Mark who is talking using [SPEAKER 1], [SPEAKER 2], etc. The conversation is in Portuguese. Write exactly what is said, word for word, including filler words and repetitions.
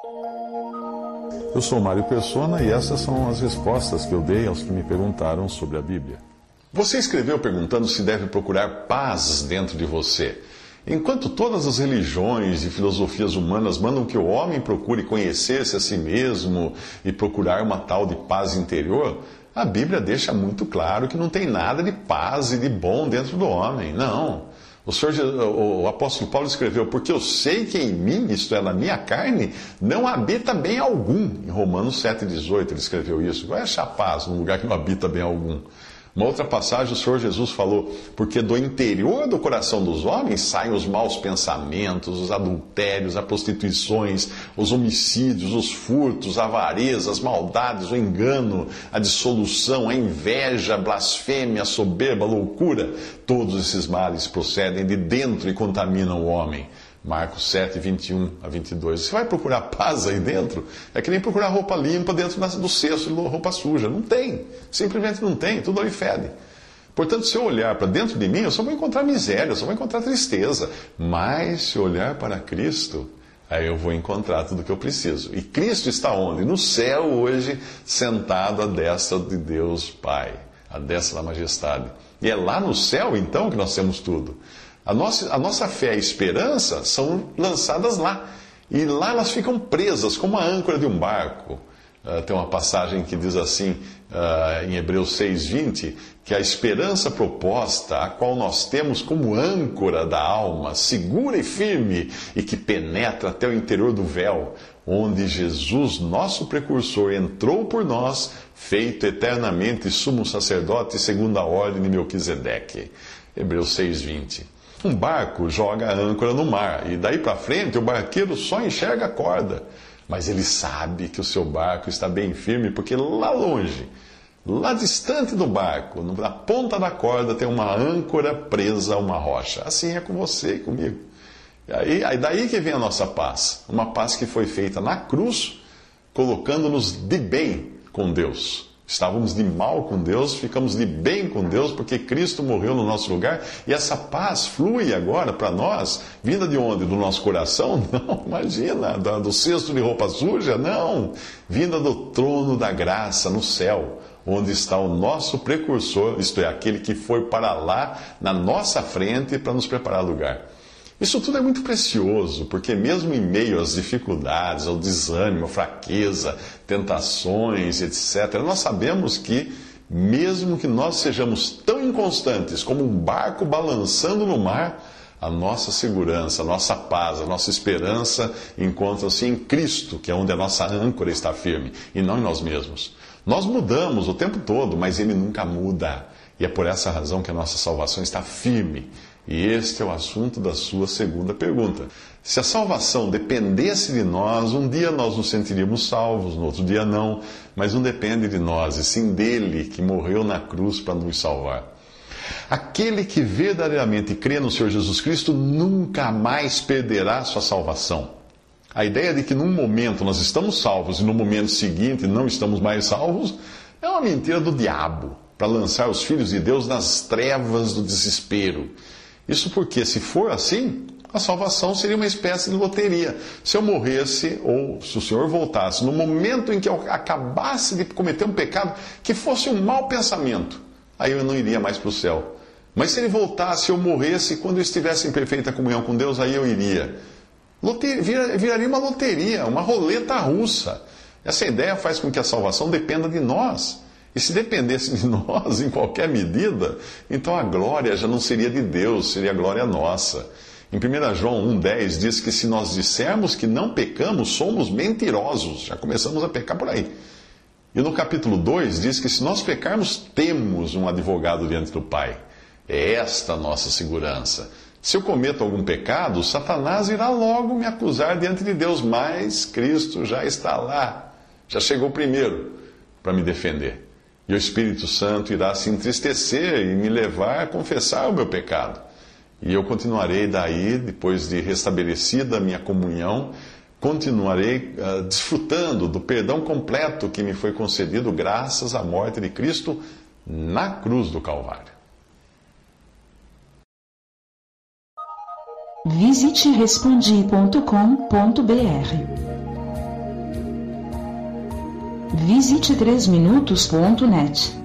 [SPEAKER 1] Eu sou Mário Persona e essas são as respostas que eu dei aos que me perguntaram sobre a Bíblia. Você escreveu perguntando se deve procurar paz dentro de você. Enquanto todas as religiões e filosofias humanas mandam que o homem procure conhecer-se a si mesmo e procurar uma tal de paz interior, a Bíblia deixa muito claro que não tem nada de paz e de bom dentro do homem. Não. O, Senhor, o apóstolo Paulo escreveu, porque eu sei que em mim, isto é, na minha carne, não habita bem algum. Em Romanos sete, dezoito ele escreveu isso. Vai achar paz num lugar que não habita bem algum. Uma outra passagem, o Senhor Jesus falou, porque do interior do coração dos homens saem os maus pensamentos, os adultérios, as prostituições, os homicídios, os furtos, a avareza, as maldades, o engano, a dissolução, a inveja, a blasfêmia, a soberba, a loucura. Todos esses males procedem de dentro e contaminam o homem. Marcos sete, vinte e um a vinte e dois. Você vai procurar paz aí dentro? É que nem procurar roupa limpa dentro do cesto de roupa suja. Não tem. Simplesmente não tem. Tudo ali fede. Portanto, se eu olhar para dentro de mim, eu só vou encontrar miséria, eu só vou encontrar tristeza. Mas se eu olhar para Cristo, aí eu vou encontrar tudo o que eu preciso. E Cristo está onde? No céu hoje, sentado à destra de Deus Pai. À destra da majestade. E é lá no céu, então, que nós temos tudo. A nossa, a nossa fé e a esperança são lançadas lá. E lá elas ficam presas, como a âncora de um barco. Uh, tem uma passagem que diz assim, uh, em Hebreus seis, vinte, que a esperança proposta, a qual nós temos como âncora da alma, segura e firme, e que penetra até o interior do véu, onde Jesus, nosso precursor, entrou por nós, feito eternamente sumo sacerdote segundo a ordem de Melquisedeque. Hebreus seis, vinte. Um barco joga a âncora no mar e daí para frente o barqueiro só enxerga a corda. Mas ele sabe que o seu barco está bem firme porque lá longe, lá distante do barco, na ponta da corda tem uma âncora presa a uma rocha. Assim é com você e comigo. E aí, aí daí que vem a nossa paz. Uma paz que foi feita na cruz, colocando-nos de bem com Deus. Estávamos de mal com Deus, ficamos de bem com Deus, porque Cristo morreu no nosso lugar. E essa paz flui agora para nós, vinda de onde? Do nosso coração? Não, imagina, do cesto de roupa suja? Não, vinda do trono da graça no céu, onde está o nosso precursor, isto é, aquele que foi para lá, na nossa frente, para nos preparar lugar. Isso tudo é muito precioso, porque mesmo em meio às dificuldades, ao desânimo, à fraqueza, tentações, etcétera, nós sabemos que, mesmo que nós sejamos tão inconstantes como um barco balançando no mar, a nossa segurança, a nossa paz, a nossa esperança encontram-se em Cristo, que é onde a nossa âncora está firme, e não em nós mesmos. Nós mudamos o tempo todo, mas Ele nunca muda. E é por essa razão que a nossa salvação está firme. E este é o assunto da sua segunda pergunta. Se a salvação dependesse de nós, um dia nós nos sentiríamos salvos, no outro dia não. Mas não depende de nós, e sim dele que morreu na cruz para nos salvar. Aquele que verdadeiramente crê no Senhor Jesus Cristo nunca mais perderá sua salvação. A ideia de que num momento nós estamos salvos e no momento seguinte não estamos mais salvos é uma mentira do diabo, para lançar os filhos de Deus nas trevas do desespero. Isso porque, se for assim, a salvação seria uma espécie de loteria. Se eu morresse, ou se o Senhor voltasse, no momento em que eu acabasse de cometer um pecado, que fosse um mau pensamento, aí eu não iria mais para o céu. Mas se ele voltasse, eu morresse, quando eu estivesse em perfeita comunhão com Deus, aí eu iria. Loteria, viraria uma loteria, uma roleta russa. Essa ideia faz com que a salvação dependa de nós. E se dependesse de nós em qualquer medida, então a glória já não seria de Deus, seria a glória nossa. Em primeira João um, dez diz que se nós dissermos que não pecamos, somos mentirosos. Já começamos a pecar por aí. E no capítulo dois diz que se nós pecarmos, temos um advogado diante do Pai. É esta a nossa segurança. Se eu cometo algum pecado, Satanás irá logo me acusar diante de Deus, mas Cristo já está lá. Já chegou primeiro para me defender. E o Espírito Santo irá se entristecer e me levar a confessar o meu pecado. E eu continuarei daí, depois de restabelecida a minha comunhão, continuarei uh, desfrutando do perdão completo que me foi concedido graças à morte de Cristo na cruz do Calvário.
[SPEAKER 2] Visite respondi ponto com ponto br. Visite três minutos ponto net.